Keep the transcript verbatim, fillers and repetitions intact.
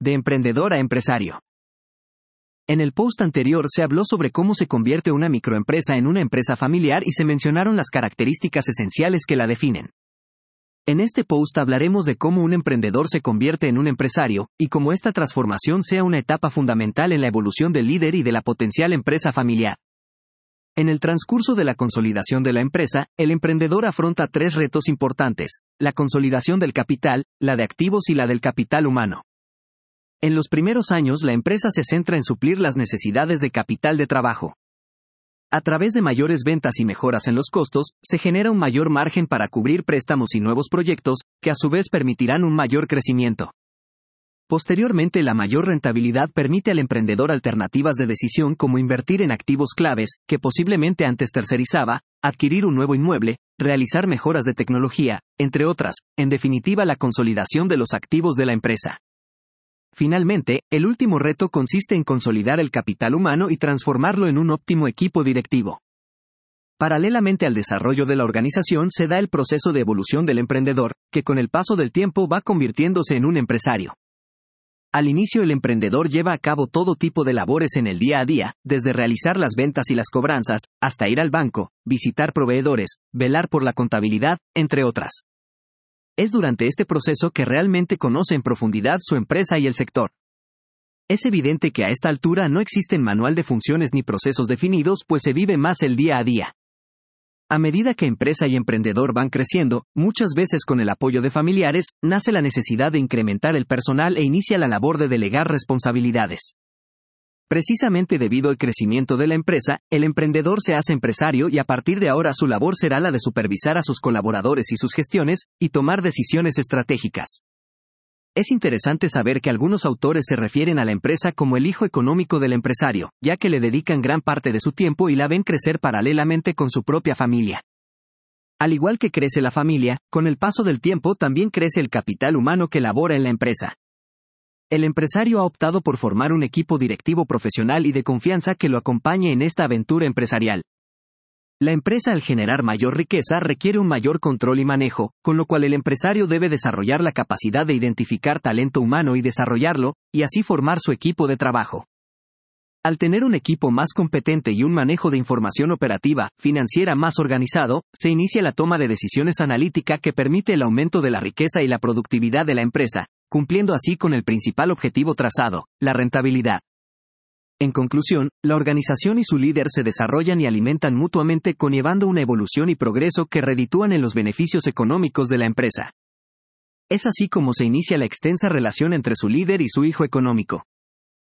de emprendedor a empresario. En el post anterior se habló sobre cómo se convierte una microempresa en una empresa familiar y se mencionaron las características esenciales que la definen. En este post hablaremos de cómo un emprendedor se convierte en un empresario, y cómo esta transformación sea una etapa fundamental en la evolución del líder y de la potencial empresa familiar. En el transcurso de la consolidación de la empresa, el emprendedor afronta tres retos importantes: la consolidación del capital, la de activos y la del capital humano. En los primeros años la empresa se centra en suplir las necesidades de capital de trabajo. A través de mayores ventas y mejoras en los costos, se genera un mayor margen para cubrir préstamos y nuevos proyectos, que a su vez permitirán un mayor crecimiento. Posteriormente, la mayor rentabilidad permite al emprendedor alternativas de decisión como invertir en activos claves, que posiblemente antes tercerizaba, adquirir un nuevo inmueble, realizar mejoras de tecnología, entre otras, en definitiva la consolidación de los activos de la empresa. Finalmente, el último reto consiste en consolidar el capital humano y transformarlo en un óptimo equipo directivo. Paralelamente al desarrollo de la organización se da el proceso de evolución del emprendedor, que con el paso del tiempo va convirtiéndose en un empresario. Al inicio el emprendedor lleva a cabo todo tipo de labores en el día a día, desde realizar las ventas y las cobranzas, hasta ir al banco, visitar proveedores, velar por la contabilidad, entre otras. Es durante este proceso que realmente conoce en profundidad su empresa y el sector. Es evidente que a esta altura no existen manual de funciones ni procesos definidos, pues se vive más el día a día. A medida que empresa y emprendedor van creciendo, muchas veces con el apoyo de familiares, nace la necesidad de incrementar el personal e inicia la labor de delegar responsabilidades. Precisamente debido al crecimiento de la empresa, el emprendedor se hace empresario y a partir de ahora su labor será la de supervisar a sus colaboradores y sus gestiones, y tomar decisiones estratégicas. Es interesante saber que algunos autores se refieren a la empresa como el hijo económico del empresario, ya que le dedican gran parte de su tiempo y la ven crecer paralelamente con su propia familia. Al igual que crece la familia, con el paso del tiempo también crece el capital humano que labora en la empresa. El empresario ha optado por formar un equipo directivo profesional y de confianza que lo acompañe en esta aventura empresarial. La empresa, al generar mayor riqueza, requiere un mayor control y manejo, con lo cual el empresario debe desarrollar la capacidad de identificar talento humano y desarrollarlo, y así formar su equipo de trabajo. Al tener un equipo más competente y un manejo de información operativa, financiera más organizado, se inicia la toma de decisiones analítica que permite el aumento de la riqueza y la productividad de la empresa, cumpliendo así con el principal objetivo trazado, la rentabilidad. En conclusión, la organización y su líder se desarrollan y alimentan mutuamente, conllevando una evolución y progreso que reditúan en los beneficios económicos de la empresa. Es así como se inicia la extensa relación entre su líder y su hijo económico.